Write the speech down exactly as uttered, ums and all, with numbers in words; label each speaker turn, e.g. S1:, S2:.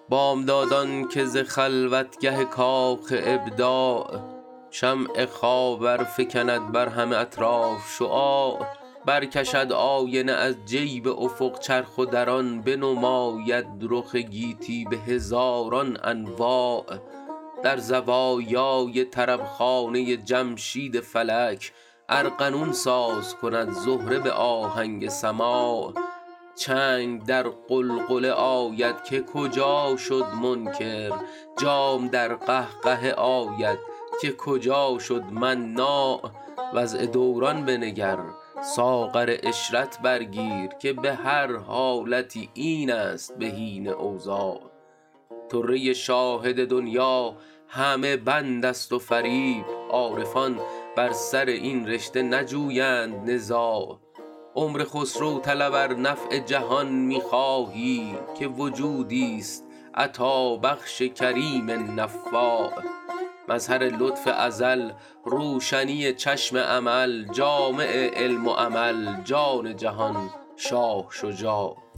S1: بامدادان که ز خلوتگه کاخ ابداع شمع خاور فکند بر همه اطراف شعاع. برکشد آینه از جیب افق چرخ و در آن بنماید رخ گیتی به هزاران انواع. در زوایای طربخانه جمشید فلک ارغنون ساز کند زهره به آهنگ سماع. چنگ در غلغله آید که کجا شد منکر، جام در قهقه آید که کجا شد مناع. وضع دوران بنگر ساغر عشرت برگیر که به هر حالتی این است بهین اوضاع. طره شاهد دنیا همه بند است و فریب، عارفان بر سر این رشته نجویند نزاع. عمر خسرو طلب ار نفع جهان می‌خواهی که وجودی است عطابخش کریم نفاع. مظهر لطف ازل روشنی چشم امل، جامع علم و عمل جان جهان شاه شجاع.